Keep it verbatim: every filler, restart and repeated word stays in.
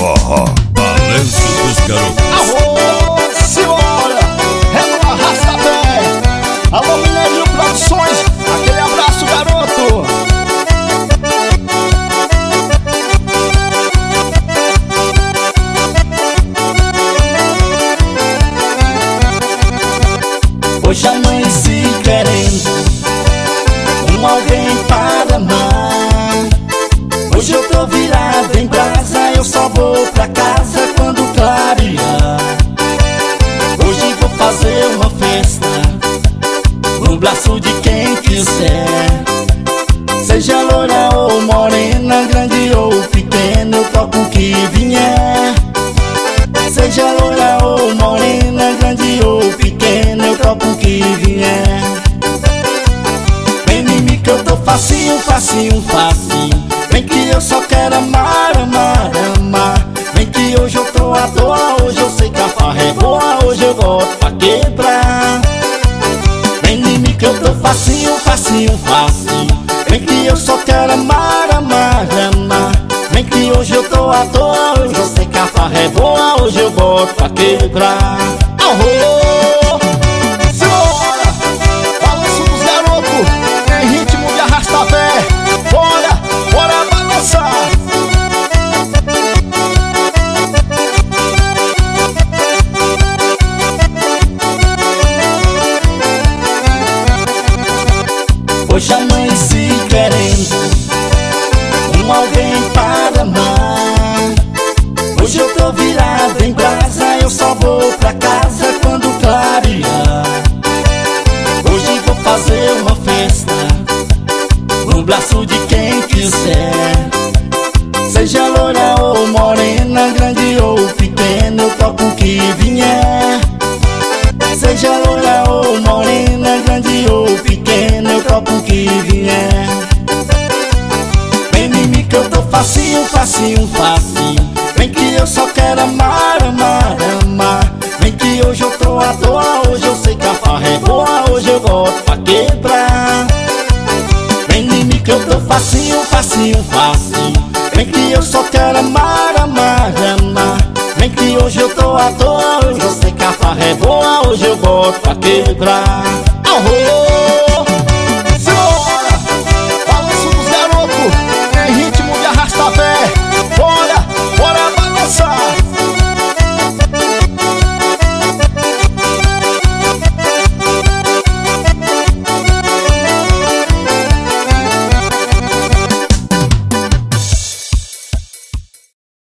forró, balanço dos garotos. Alô, senhora, é no Arrasta-Pé. Alô, Mineiro Produções, aquele abraço, garoto. Hoje amanheci querendo um alguém para amar. Hoje eu tô virado em brasa, eu só vou pra casa quando clarear. Hoje vou fazer uma festa no braço de quem quiser. Seja loira ou morena, grande ou pequena, eu toco o que vier. Seja loira ou morena, grande ou pequena, eu toco o que vier. Vem em mim que eu tô facinho, facinho, facinho. Vem que eu só quero amar, amar, amar. Vem que hoje eu tô à toa, hoje eu sei que a farra é boa, hoje eu gosto pra quebrar. Vem em mim que eu tô facinho, facinho, facinho. Vem que eu só quero amar, amar, amar. Vem que hoje eu tô à toa, hoje eu sei que a farra é boa, hoje eu gosto pra quebrar. Alô, senhora, balanço dos garotos, em ritmo de Arrasta-Pé. Bora, bora balançar. Hoje amanheci querendo um alguém para amar. Hoje eu tô virado em brasa, eu só vou pra casa quando clarear. Hoje vou fazer uma festa no braço de quem quiser. Seja loira ou morena, grande ou pequena, eu toco o que vier. Seja loira ou morena, grande ou pequena, eu toco o que vier. Vem em mim que eu tô facinho, facinho, facinho. Vem que eu só quero amar, amar, amar. Vem que hoje eu tô à toa, hoje eu sei que a farra é boa, hoje eu gosto pra quebrar. Vem em mim que eu tô facinho, facinho, facinho. Vem que eu só quero amar, amar, amar. Vem que hoje eu tô à toa, hoje eu sei que a farra é boa, hoje eu gosto pra quebrar. Alô!